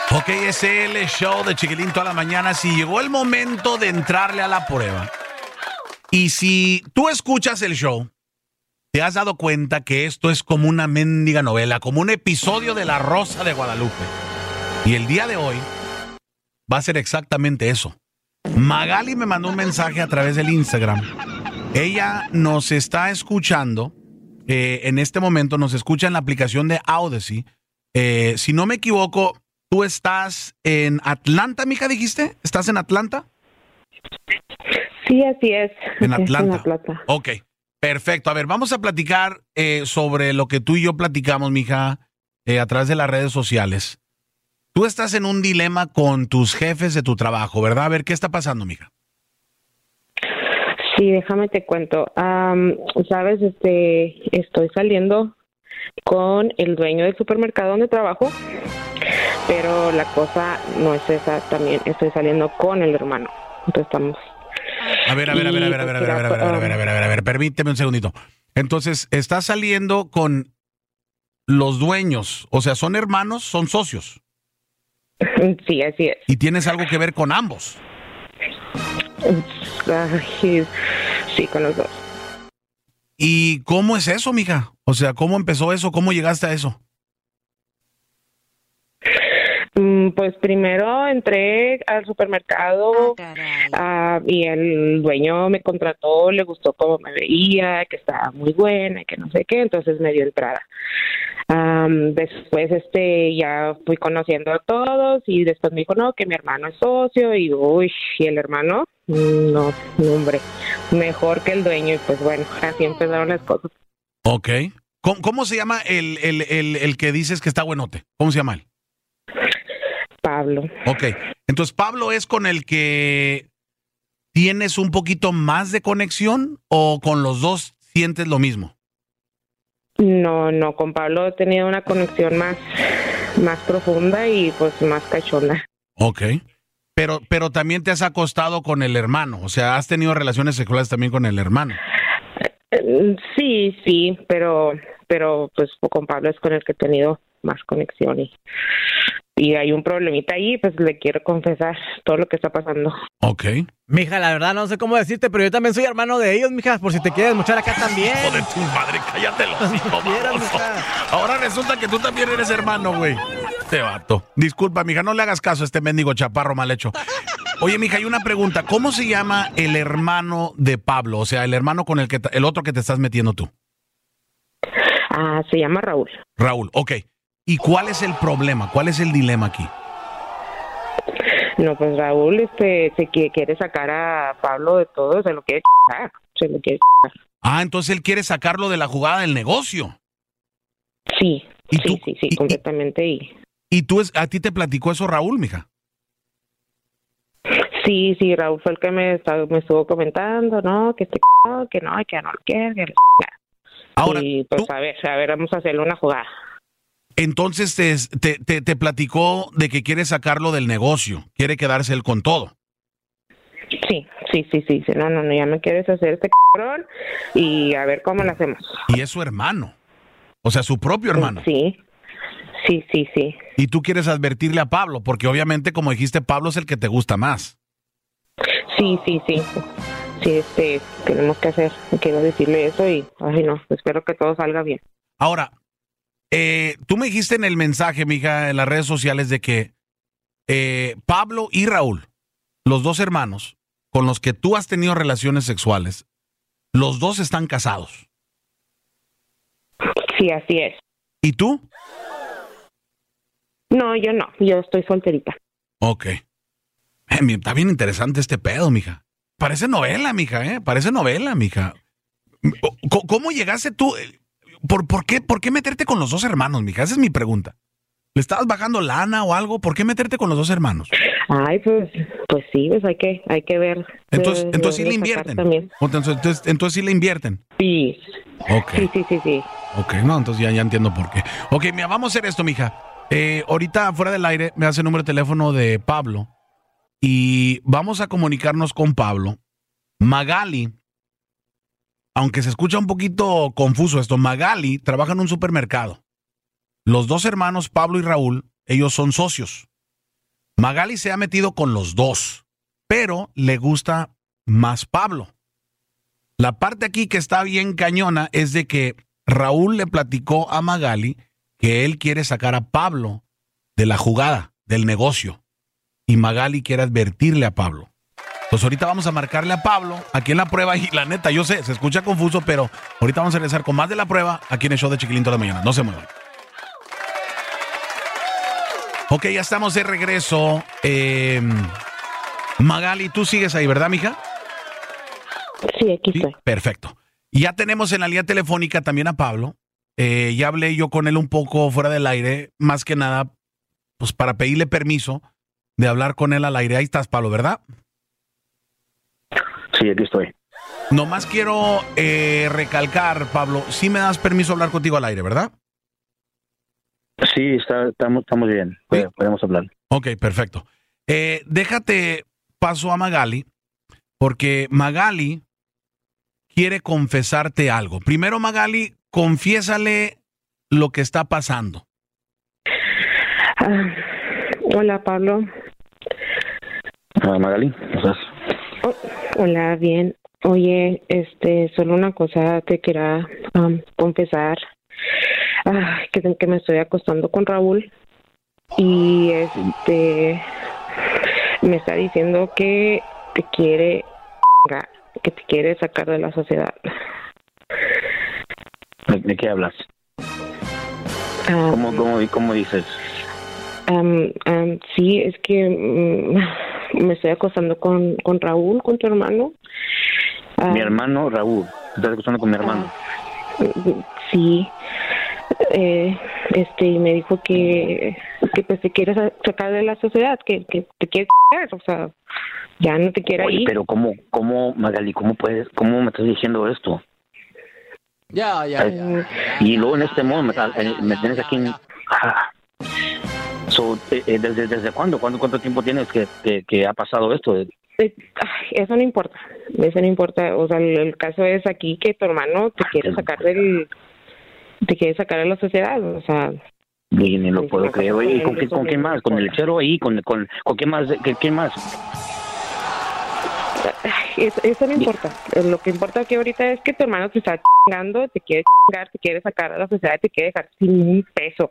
Ok, es el show de Chiquilín toda la mañana. Si llegó el momento de entrarle a la prueba, y si tú escuchas el show, te has dado cuenta que esto es como una mendiga novela, como un episodio de La Rosa de Guadalupe. Y el día de hoy va a ser exactamente eso. Magali me mandó un mensaje a través del Instagram. Ella nos está escuchando, en este momento nos escucha en la aplicación de Odyssey. Si no me equivoco, tú estás en Atlanta, mija, dijiste. ¿Estás en Atlanta? Sí, así es. En Atlanta. En Atlanta. Ok, perfecto. A ver, vamos a platicar sobre lo que tú y yo platicamos, mija, a través de las redes sociales. Tú estás en un dilema con tus jefes de tu trabajo, ¿verdad? A ver, ¿qué está pasando, mija? Sí, déjame te cuento. Sabes, estoy saliendo con el dueño del supermercado donde trabajo, pero la cosa no es esa. También estoy saliendo con el hermano. Entonces estamos. A ver, permíteme un segundito. Entonces, estás saliendo con los dueños, o sea, ¿son hermanos, son socios? Sí, así es. ¿Y tienes algo que ver con ambos? Ay, sí, con los dos. ¿Y cómo es eso, mija? O sea, ¿cómo empezó eso? ¿Cómo llegaste a eso? Pues primero entré al supermercado y el dueño me contrató, le gustó cómo me veía, que estaba muy buena, que no sé qué, entonces me dio entrada. Después ya fui conociendo a todos y después me dijo, no, que mi hermano es socio y y el hermano, no, hombre, mejor que el dueño y pues bueno, así empezaron las cosas. Ok. ¿Cómo se llama el que dices que está buenote? ¿Cómo se llama él? Pablo. Ok, entonces Pablo es con el que tienes un poquito más de conexión o con los dos sientes lo mismo. No, con Pablo he tenido una conexión más profunda y pues más cachonda. Ok, pero también te has acostado con el hermano, o sea, has tenido relaciones sexuales también con el hermano. Sí, pero pues con Pablo es con el que he tenido más conexión y hay un problemita ahí, pues le quiero confesar todo lo que está pasando. Ok. Mija, la verdad no sé cómo decirte, pero yo también soy hermano de ellos, mija, por si te quieres mochar acá también. Hijo de tu madre, cállate los hijos, baboso. Ahora resulta que tú también eres hermano, güey. Te vato. Disculpa, mija, no le hagas caso a este mendigo chaparro mal hecho. Oye, mija, hay una pregunta. ¿Cómo se llama el hermano de Pablo? O sea, el hermano con el otro que te estás metiendo tú. Se llama Raúl. Raúl, ok. ¿Y cuál es el problema? ¿Cuál es el dilema aquí? No, pues Raúl se quiere sacar a Pablo de todo, se lo quiere Entonces él quiere sacarlo de la jugada del negocio. Sí, ¿Y tú? sí, completamente. ¿Y tú a ti te platicó eso Raúl, mija? Sí, Raúl fue el que me estuvo comentando, no, que que no lo quiere, que Ahora, y pues a ver, vamos a hacerle una jugada. Entonces te platicó de que quiere sacarlo del negocio, quiere quedarse él con todo. Sí. No, ya me quieres hacer cabrón y a ver cómo lo hacemos. Y es su hermano, o sea, su propio hermano. Sí. Y tú quieres advertirle a Pablo, porque obviamente, como dijiste, Pablo es el que te gusta más. Sí. Sí, tenemos que hacer, quiero decirle eso y, espero que todo salga bien. Ahora, tú me dijiste en el mensaje, mija, en las redes sociales de que Pablo y Raúl, los dos hermanos con los que tú has tenido relaciones sexuales, los dos están casados. Sí, así es. ¿Y tú? No, yo estoy solterita. Ok. Está bien interesante este pedo, mija. Parece novela, mija, Parece novela, mija. ¿Cómo llegaste tú? ¿Por qué meterte con los dos hermanos, mija? Esa es mi pregunta. ¿Le estabas bajando lana o algo? ¿Por qué meterte con los dos hermanos? Ay, pues sí, pues hay que ver. Entonces sí le invierten. Entonces sí le invierten. Sí. Ok. Sí. Ok, no, entonces ya entiendo por qué. Ok, mira, vamos a hacer esto, mija. Ahorita fuera del aire me hace el número de teléfono de Pablo y vamos a comunicarnos con Pablo. Magali, aunque se escucha un poquito confuso esto, Magali trabaja en un supermercado. Los dos hermanos, Pablo y Raúl, ellos son socios. Magali se ha metido con los dos, pero le gusta más Pablo. La parte aquí que está bien cañona es de que Raúl le platicó a Magali que él quiere sacar a Pablo de la jugada, del negocio. Y Magali quiere advertirle a Pablo. Entonces ahorita vamos a marcarle a Pablo aquí en la prueba y la neta, yo sé, se escucha confuso, pero ahorita vamos a regresar con más de la prueba aquí en el show de Chiquilín toda la mañana. No se muevan. Ok, ya estamos de regreso. Magali, tú sigues ahí, ¿verdad, mija? Sí, aquí estoy. Perfecto. Ya tenemos en la línea telefónica también a Pablo. Ya hablé yo con él un poco fuera del aire, más que nada, pues para pedirle permiso de hablar con él al aire. Ahí estás, Pablo, ¿verdad? Sí, aquí estoy. Nomás quiero recalcar, Pablo, sí me das permiso de hablar contigo al aire, ¿verdad? Sí, estamos bien. ¿Sí? Podemos hablar. Ok, perfecto. Déjate paso a Magali, porque Magali quiere confesarte algo. Primero, Magali, confiésale lo que está pasando. Hola, Pablo. Magali, ¿cómo estás? Hola, bien. Oye, solo una cosa te quería confesar. Que me estoy acostando con Raúl y me está diciendo que te quiere sacar de la sociedad. ¿De qué hablas? ¿Cómo dices? Sí, es que me estoy acostando con Raúl, con tu hermano. Mi hermano Raúl. ¿Te estás acostando con mi hermano? Sí. Y me dijo que pues te quieres sacar de la sociedad, que te quiere sacar, o sea, ya no te quiere ahí. Pero ¿cómo, Magali, cómo me estás diciendo esto? Ya. Y luego en este modo me tienes aquí ¿desde cuándo? ¿Cuánto tiempo tienes que ha pasado esto? Eso no importa, o sea, el caso es aquí que tu hermano te quiere sacar de la sociedad, o sea. Y ni lo puedo creer. ¿Y con quién más? ¿Con el lechero ahí? ¿Con quién más? ¿Quién más? Eso no importa. Lo que importa aquí ahorita es que tu hermano te está chingando, te quiere chingar, te quiere sacar a la sociedad, te quiere dejar sin un peso.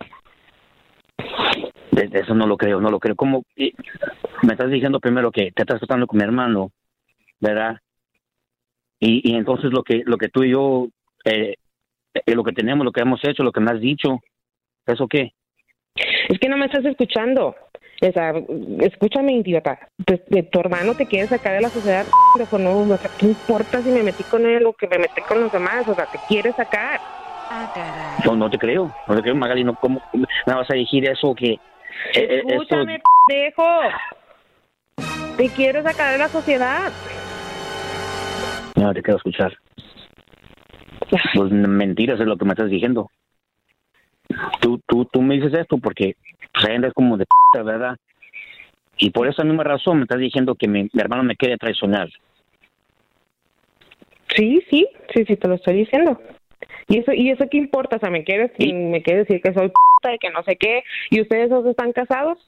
Eso no lo creo. ¿Cómo? Me estás diciendo primero que te estás tratando con mi hermano, ¿verdad? Y entonces lo que tú y yo, lo que tenemos, lo que hemos hecho, lo que me has dicho, ¿eso qué? Es que no me estás escuchando. O sea, escúchame, idiota. Tu hermano te quiere sacar de la sociedad. No, o sea, ¿qué importa si me metí con él o que me metí con los demás? O sea, te quiere sacar. No te creo, Magali. No, ¿cómo me vas a decir eso? Que escúchame, pendejo. Te quiero sacar de la sociedad. No te quiero escuchar. Pues mentiras es lo que me estás diciendo. Tú me dices esto porque pues, eres como de p***, ¿verdad? Y por esa misma razón me estás diciendo que mi hermano me quiere traicionar. Sí, te lo estoy diciendo. ¿Y eso qué importa? O sea, me quieres decir que soy p***, y que no sé qué, y ustedes dos están casados.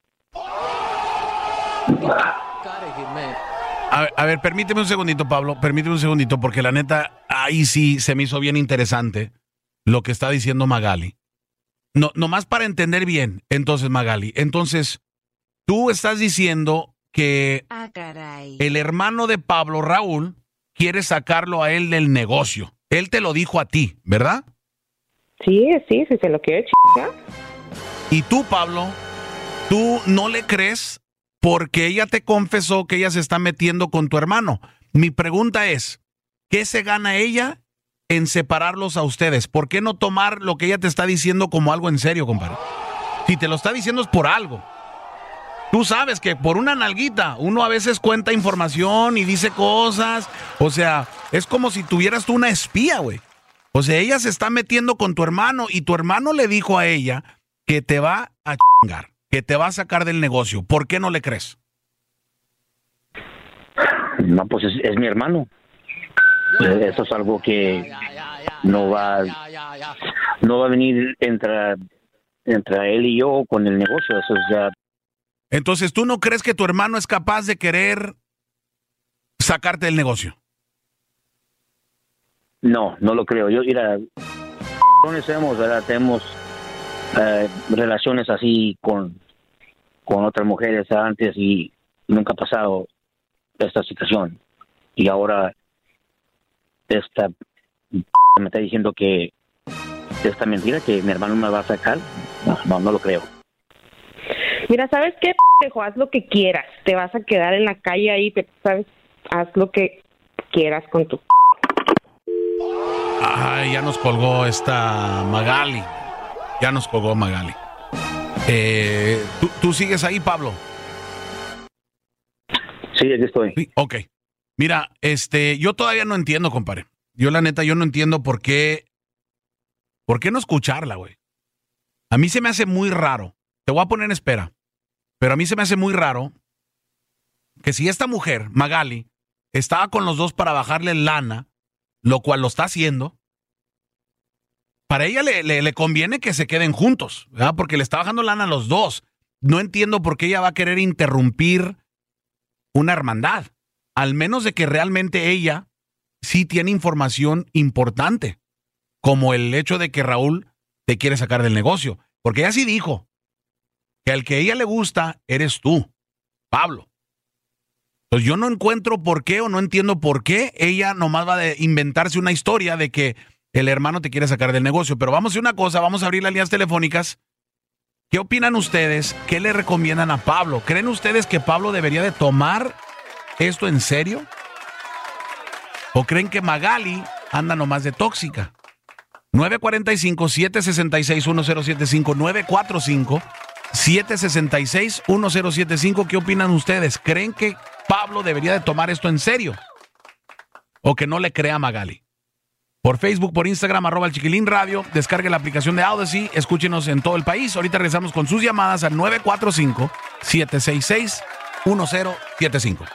A ver, permíteme un segundito, Pablo, porque la neta, ahí sí se me hizo bien interesante lo que está diciendo Magali. No, nomás para entender bien, entonces, Magali, tú estás diciendo que el hermano de Pablo, Raúl, quiere sacarlo a él del negocio. Él te lo dijo a ti, ¿verdad? Sí, se lo quiere chingar. Y tú, Pablo, tú no le crees porque ella te confesó que ella se está metiendo con tu hermano. Mi pregunta es, ¿qué se gana ella en separarlos a ustedes? ¿Por qué no tomar lo que ella te está diciendo como algo en serio, compadre? Si te lo está diciendo es por algo. Tú sabes que por una nalguita uno a veces cuenta información y dice cosas. O sea, es como si tuvieras tú una espía, güey. O sea, ella se está metiendo con tu hermano y tu hermano le dijo a ella que te va a chingar, que te va a sacar del negocio. ¿Por qué no le crees? No, pues es mi hermano. Eso es algo que no va a venir entre él y yo con el negocio. Eso es ya. Entonces, ¿tú no crees que tu hermano es capaz de querer sacarte del negocio? No, no lo creo. Yo, mira, conocemos, ¿verdad? Tenemos relaciones así con otras mujeres antes y nunca ha pasado esta situación. Y ahora esta me está diciendo que esta mentira que mi hermano me va a sacar. No lo creo. Mira, ¿sabes qué, pendejo? Haz lo que quieras. Te vas a quedar en la calle ahí, ¿sabes? Haz lo que quieras con tu... Ay, ya nos colgó esta Magali. Ya nos colgó Magali. ¿Tú sigues ahí, Pablo? Sí, aquí estoy. Sí, ok. Mira, yo todavía no entiendo, compadre. Yo la neta, yo no entiendo por qué no escucharla, güey. A mí se me hace muy raro. Te voy a poner en espera. Pero a mí se me hace muy raro que si esta mujer, Magali, estaba con los dos para bajarle lana, lo cual lo está haciendo, para ella le conviene que se queden juntos, ¿verdad? Porque le está bajando lana a los dos. No entiendo por qué ella va a querer interrumpir una hermandad, al menos de que realmente ella sí tiene información importante, como el hecho de que Raúl te quiere sacar del negocio, porque ella sí dijo que al que a ella le gusta eres tú, Pablo. Entonces yo no encuentro por qué o no entiendo por qué ella nomás va a inventarse una historia de que el hermano te quiere sacar del negocio. Pero vamos a hacer una cosa, vamos a abrir las líneas telefónicas. ¿Qué opinan ustedes? ¿Qué le recomiendan a Pablo? ¿Creen ustedes que Pablo debería de tomar esto en serio? ¿O creen que Magali anda nomás de tóxica? 945-766-1075, 945-766-1075. ¿Qué opinan ustedes? ¿Creen que Pablo debería de tomar esto en serio? ¿O que no le crea a Magali? Por Facebook, por Instagram, @el Chiquilín Radio. Descargue la aplicación de Audacy. Escúchenos en todo el país. Ahorita regresamos con sus llamadas al 945-766-1075.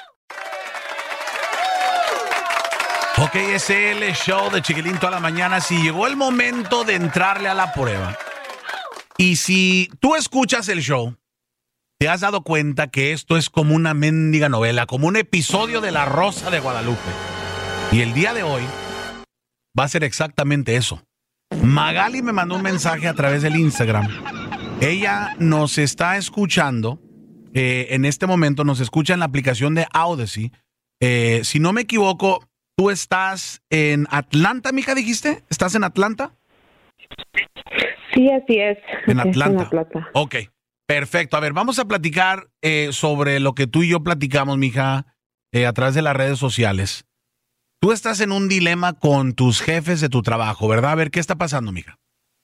Ok, es el show de Chiquilín toda la mañana. Si llegó el momento de entrarle a la prueba, y si tú escuchas el show, te has dado cuenta que esto es como una mendiga novela, como un episodio de La Rosa de Guadalupe. Y el día de hoy va a ser exactamente eso. Magali me mandó un mensaje a través del Instagram. Ella nos está escuchando, en este momento nos escucha en la aplicación de Audacy. Si no me equivoco, tú estás en Atlanta, mija, dijiste. ¿Estás en Atlanta? Sí, así es. En Atlanta. En Atlanta. Ok, perfecto. A ver, vamos a platicar sobre lo que tú y yo platicamos, mija, a través de las redes sociales. Tú estás en un dilema con tus jefes de tu trabajo, ¿verdad? A ver, ¿qué está pasando, mija?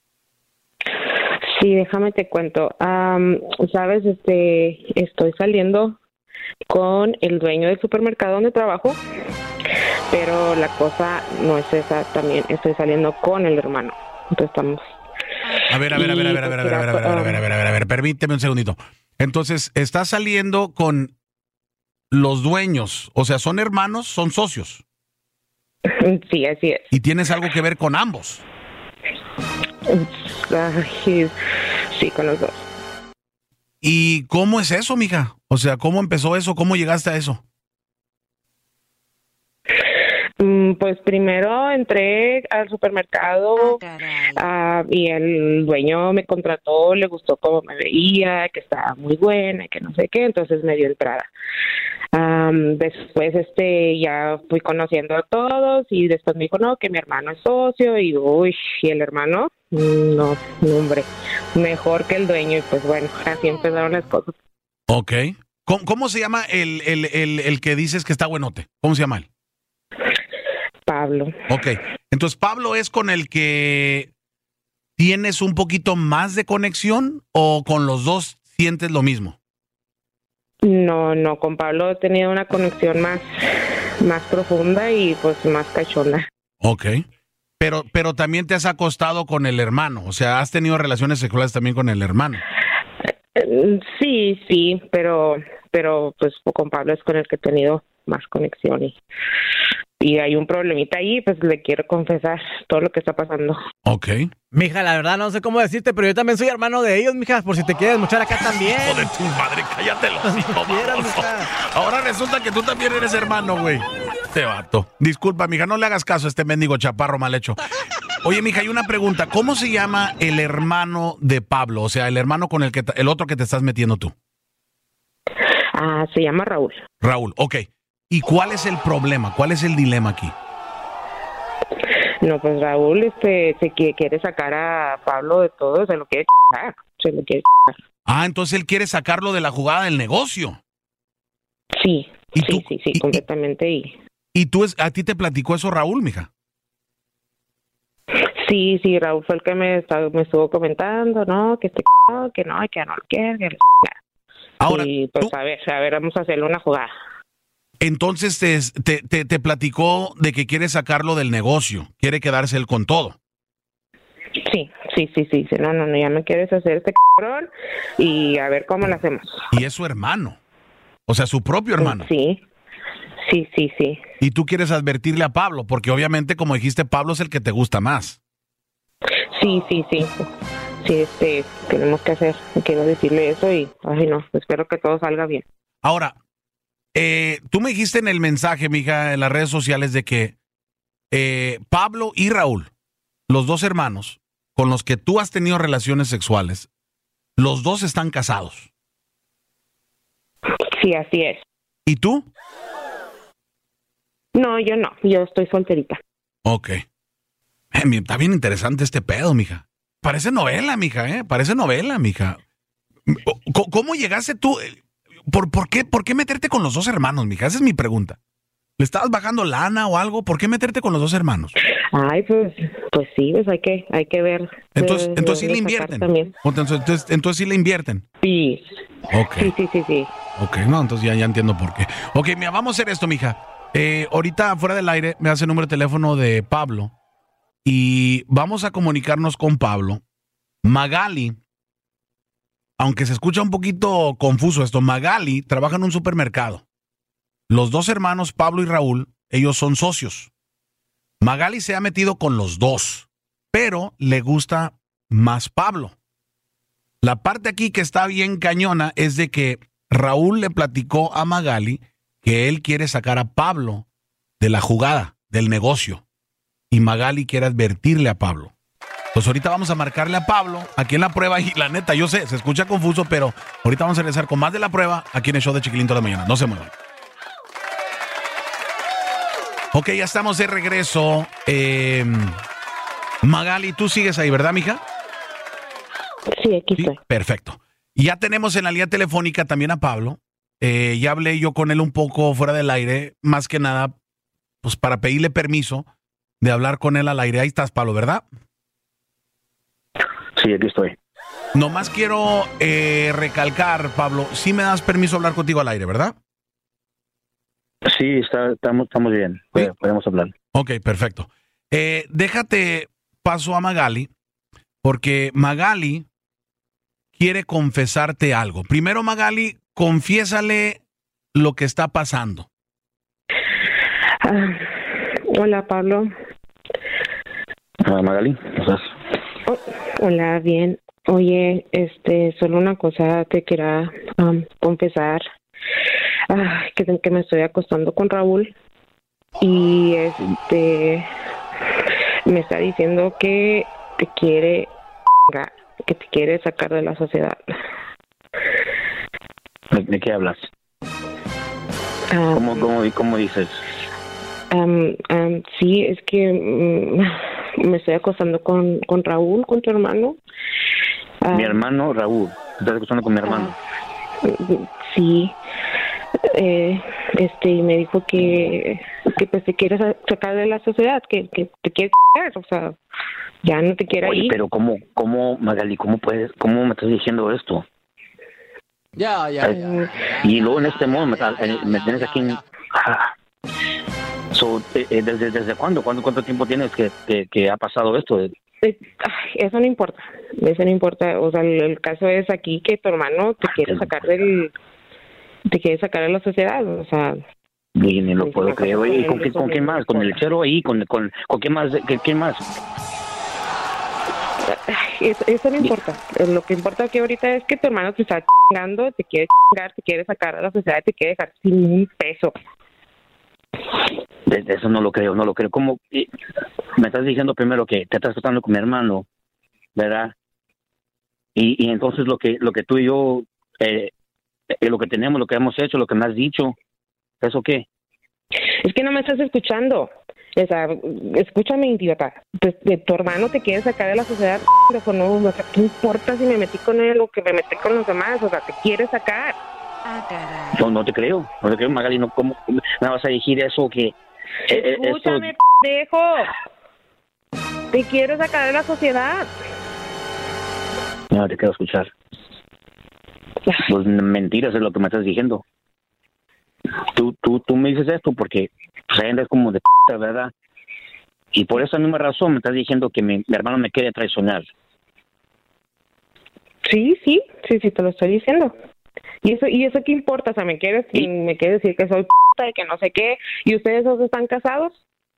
Sí, déjame te cuento. Sabes, estoy saliendo con el dueño del supermercado donde trabajo, pero la cosa no es esa. También estoy saliendo con el hermano. Entonces estamos... A ver, permíteme un segundito. Entonces, estás saliendo con los dueños, o sea, ¿son hermanos, son socios? Sí, así es. ¿Y tienes algo que ver con ambos? Sí, con los dos. ¿Y cómo es eso, mija? O sea, ¿cómo empezó eso? ¿Cómo llegaste a eso? Pues primero entré al supermercado y el dueño me contrató, le gustó cómo me veía, que estaba muy buena, que no sé qué, entonces me dio entrada. Después ya fui conociendo a todos y después me dijo no, que mi hermano es socio y y el hermano, no, hombre, mejor que el dueño y pues bueno, así empezaron las cosas. Ok. ¿Cómo se llama el que dices que está buenote? ¿Cómo se llama él? Pablo. Ok, entonces Pablo es con el que tienes un poquito más de conexión o con los dos sientes lo mismo. No, con Pablo he tenido una conexión más profunda y pues más cachonda. Ok, pero también te has acostado con el hermano, o sea, has tenido relaciones sexuales también con el hermano. Sí, pero pues con Pablo es con el que he tenido más conexión y hay un problemita ahí, pues le quiero confesar todo lo que está pasando. Ok, Mija, la verdad no sé cómo decirte, pero yo también soy hermano de ellos, mija, por si te quieres mochar acá también. Hijo de tu madre, cállate los hocico, baboso. Ahora resulta que tú también eres hermano, güey. Te vato. Disculpa, mija, no le hagas caso a este mendigo chaparro mal hecho. Oye, mija, hay una pregunta. ¿Cómo se llama el hermano de Pablo? O sea, el hermano con el otro que te estás metiendo tú. Se llama Raúl. Raúl, ok. ¿Y cuál es el problema? ¿Cuál es el dilema aquí? No, pues Raúl quiere sacar a Pablo de todo, se lo quiere ch***ar, se lo quiere ch***ar. Entonces él quiere sacarlo de la jugada del negocio. Sí, ¿Y sí, tú- sí, completamente. ¿Y a ti te platicó eso Raúl, mija? Sí, Raúl fue el que me estuvo comentando, ¿no? Que que no lo quiere, que Ahora, y pues tú- a ver, vamos a hacerle una jugada. entonces te platicó de que quiere sacarlo del negocio, quiere quedarse él con todo. Sí, no, ya me quieres hacer cabrón y a ver cómo lo hacemos. Y es su hermano, o sea, su propio hermano. Sí. Y tú quieres advertirle a Pablo, porque obviamente, como dijiste, Pablo es el que te gusta más. Sí, tenemos que hacer, quiero decirle eso y, no, espero que todo salga bien. Ahora, tú me dijiste en el mensaje, mija, en las redes sociales, de que Pablo y Raúl, los dos hermanos con los que tú has tenido relaciones sexuales, los dos están casados. Sí, así es. ¿Y tú? No, yo estoy solterita. Ok. Está bien interesante este pedo, mija. Parece novela, mija, ¿eh? Parece novela, mija. ¿Cómo llegaste tú? ¿Por qué meterte con los dos hermanos, mija? Esa es mi pregunta. ¿Le estabas bajando lana o algo? ¿Por qué meterte con los dos hermanos? Ay, pues sí, pues hay que ver. Entonces sí le invierten. Entonces sí le invierten. Sí. Ok. Sí. Ok, no, entonces ya entiendo por qué. Ok, mira, vamos a hacer esto, mija. Ahorita, fuera del aire, me hace el número de teléfono de Pablo y vamos a comunicarnos con Pablo. Magali, aunque se escucha un poquito confuso esto, Magali trabaja en un supermercado. Los dos hermanos, Pablo y Raúl, ellos son socios. Magali se ha metido con los dos, pero le gusta más Pablo. La parte aquí que está bien cañona es de que Raúl le platicó a Magali que él quiere sacar a Pablo de la jugada, del negocio. Y Magali quiere advertirle a Pablo. Pues ahorita vamos a marcarle a Pablo aquí en la prueba. Y la neta, yo sé, se escucha confuso, pero ahorita vamos a regresar con más de la prueba aquí en el show de Chiquilín toda la mañana. No se muevan. Ok, ya estamos de regreso. Magali, tú sigues ahí, ¿verdad, mija? Sí, aquí estoy. Perfecto. Y ya tenemos en la línea telefónica también a Pablo. Ya hablé yo con él un poco fuera del aire, más que nada, pues para pedirle permiso de hablar con él al aire. Ahí estás, Pablo, ¿verdad? Sí, aquí estoy. Nomás quiero recalcar, Pablo, sí me das permiso de hablar contigo al aire, ¿verdad? Sí, estamos bien. ¿Sí? Podemos hablar. Ok, perfecto. Déjate paso a Magali, porque Magali quiere confesarte algo. Primero, Magali, confiésale lo que está pasando. Hola, Pablo. Magali, ¿cómo estás? Hola, bien. Oye, solo una cosa te quería confesar. Que me estoy acostando con Raúl y me está diciendo que te quiere sacar de la sociedad. ¿De qué hablas? ¿Cómo dices? Sí, es que me estoy acostando con Raúl, con tu hermano. Mi hermano Raúl. ¿Estás acostando con mi hermano? Sí. Y me dijo que pues te quieres sacar de la sociedad, que te quiere o sea, ya no te quiere ahí. Pero ¿cómo, Magali, cómo me estás diciendo esto? Ya. Y luego en este modo me tienes aquí en... ¿Desde cuándo? ¿Cuánto tiempo tienes que ha pasado esto? Eso no importa. O sea, el caso es aquí que tu hermano te quiere sacar de la sociedad, o sea. Y ni lo puedo creer. ¿Y con quién más? ¿Con el chero ahí? ¿Con quién más? ¿Quién más? Eso no importa. Lo que importa aquí ahorita es que tu hermano te está chingando, te quiere chingar, te quiere sacar a la sociedad, te quiere dejar sin un peso. De eso no lo creo. ¿Cómo? Me estás diciendo primero que te estás tratando con mi hermano, ¿verdad? Y entonces lo que tú y yo, lo que tenemos, lo que hemos hecho, lo que me has dicho, ¿eso qué? Es que no me estás escuchando. O sea, escúchame, idiota. Tu hermano te quiere sacar de la sociedad, no, o sea, ¿qué importa si me metí con él o que me metí con los demás? O sea, te quiere sacar. No te creo, Magali, no, ¿cómo me vas a decir eso que... Escúchame, pendejo. Te quiere sacar de la sociedad. No te quiero escuchar. Pues mentiras es lo que me estás diciendo. Tú me dices esto porque pues, eres como de ¿verdad? Y por esa misma razón me estás diciendo que mi hermano me quiere traicionar. Sí, te lo estoy diciendo. ¿Y eso qué importa? O sea, me quiere decir que soy y que no sé qué. ¿Y ustedes dos están casados?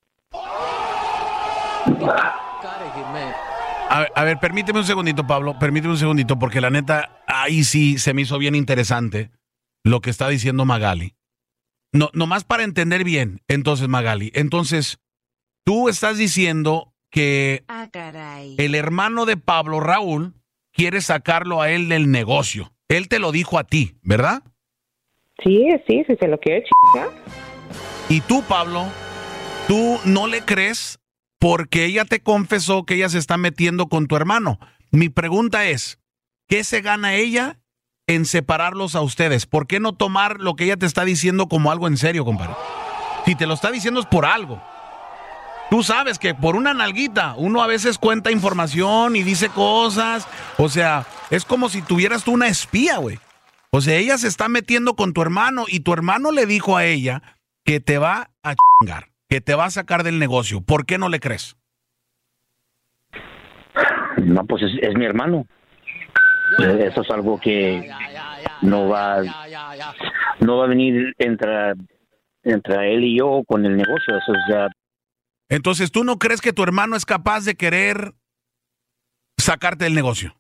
A ver, permíteme un segundito, Pablo. Permíteme un segundito, porque la neta, ahí sí se me hizo bien interesante lo que está diciendo Magali. No, nomás para entender bien, entonces, Magali. Entonces, tú estás diciendo que el hermano de Pablo, Raúl, quiere sacarlo a él del negocio. Él te lo dijo a ti, ¿verdad? Sí, se lo quiere chingar. Y tú, Pablo, tú no le crees porque ella te confesó que ella se está metiendo con tu hermano. Mi pregunta es, ¿qué se gana ella en separarlos a ustedes? ¿Por qué no tomar lo que ella te está diciendo como algo en serio, compadre? Si te lo está diciendo es por algo. Tú sabes que por una nalguita uno a veces cuenta información y dice cosas. O sea, es como si tuvieras tú una espía, güey. O sea, ella se está metiendo con tu hermano y tu hermano le dijo a ella que te va a chingar, que te va a sacar del negocio. ¿Por qué no le crees? No, pues es mi hermano. Eso es algo que no va a venir entre él y yo con el negocio. Eso es ya. Entonces, ¿tú no crees que tu hermano es capaz de querer sacarte del negocio?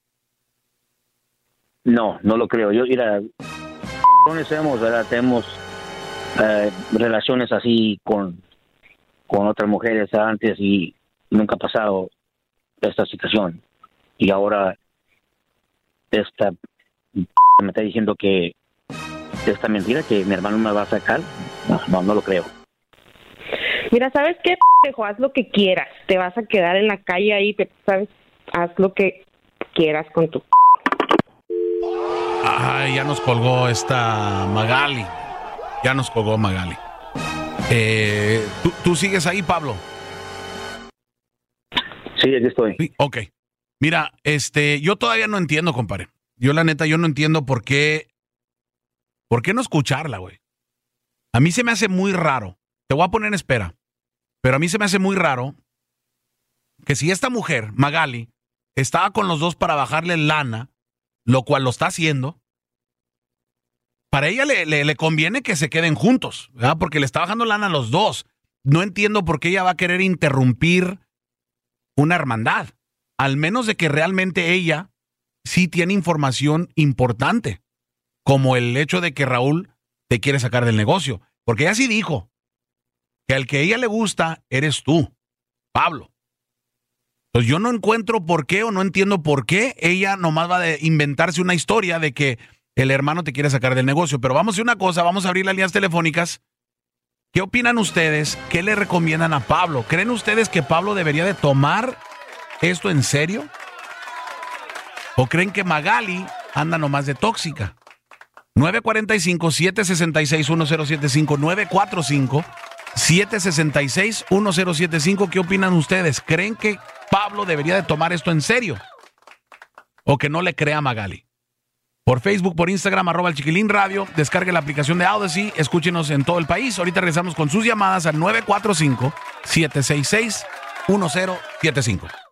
No lo creo. Yo, mira, tenemos relaciones así con otras mujeres antes y nunca ha pasado esta situación. Y ahora esta me está diciendo que esta mentira que mi hermano me va a sacar. No lo creo. Mira, ¿sabes qué, pendejo? Haz lo que quieras. Te vas a quedar en la calle ahí, ¿sabes? Haz lo que quieras con tu... Ay, ya nos colgó esta Magali. Ya nos colgó Magali. ¿Tú sigues ahí, Pablo? Sí, aquí estoy. Sí, ok. Mira, yo todavía no entiendo, compadre. Yo, la neta, yo no entiendo por qué no escucharla, güey. A mí se me hace muy raro. Te voy a poner en espera. Pero a mí se me hace muy raro que si esta mujer, Magali, estaba con los dos para bajarle lana, lo cual lo está haciendo, para ella le conviene que se queden juntos, ¿verdad? Porque le está bajando lana a los dos. No entiendo por qué ella va a querer interrumpir una hermandad, al menos de que realmente ella sí tiene información importante, como el hecho de que Raúl te quiere sacar del negocio, porque ella sí dijo que al que a ella le gusta eres tú, Pablo. Entonces yo no encuentro por qué o no entiendo por qué ella nomás va a inventarse una historia de que el hermano te quiere sacar del negocio. Pero vamos a hacer una cosa, vamos a abrir las líneas telefónicas. ¿Qué opinan ustedes? ¿Qué le recomiendan a Pablo? ¿Creen ustedes que Pablo debería de tomar esto en serio? ¿O creen que Magali anda nomás de tóxica? 945-766-1075, 945-766-1075. ¿Qué opinan ustedes? ¿Creen que Pablo debería de tomar esto en serio? ¿O que no le crea a Magali? Por Facebook, por Instagram, @el Chiquilín Radio. Descargue la aplicación de Odyssey. Escúchenos en todo el país. Ahorita regresamos con sus llamadas al 945-766-1075.